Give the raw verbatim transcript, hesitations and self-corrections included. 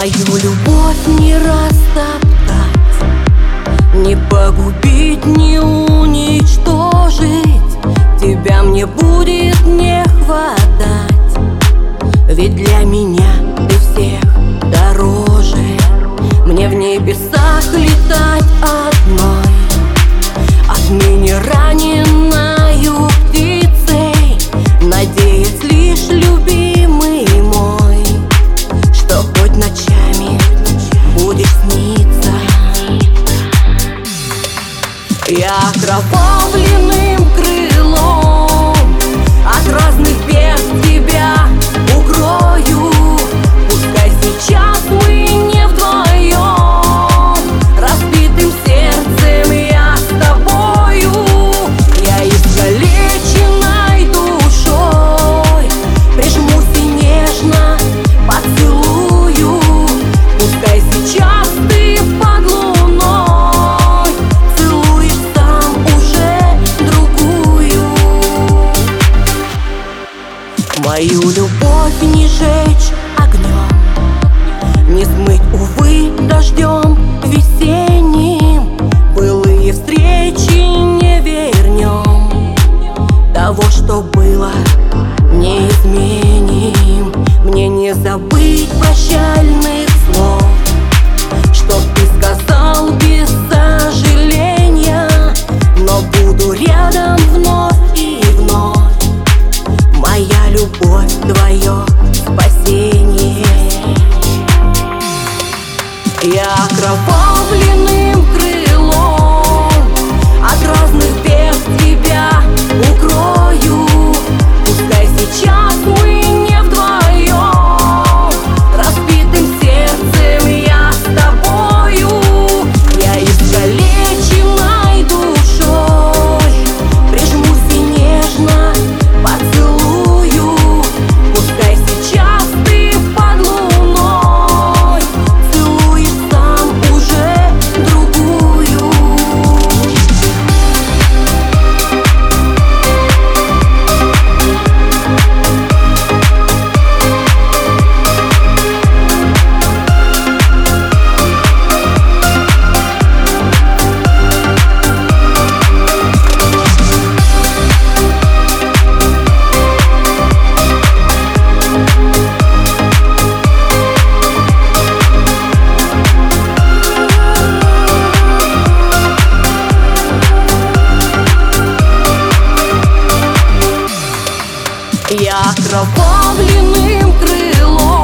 Мою любовь не растоптать, не погубить, не уничтожить. Тебя мне будет не хватать, ведь для меня ты всех дороже. Мне в небесах летать одной, отныне раненою птицей, надеясь лишь, любимый мой, что хоть ночами будешь сниться. Я окровавленным крылом от разных бед тебя укрою. Пускай сейчас мы не вдвоем, разбитым сердцем я с тобою. Я искалеченной душой прижмусь и нежно поцелую. Пускай сейчас ты под луной целуешь сам уже другую. Мою любовь не жечь огнем, не смыть, увы, дождем весенним. Былые встречи не вернем, того, что было, не изменим. Мне не забыть прощальных слов, что ты сказал без сожаления, но буду рядом вновь и вновь. Моя любовь — твое спасение. Я окровавленным крылом от разных бед тебя укрою. Пускай сейчас мы не вдвоем, разбитым сердцем я с тобою. Я искалеченной душой прижмусь и нежно поцелую. Пускай сейчас ты под луной целуешь сам уже другую. Я окровавленным крылом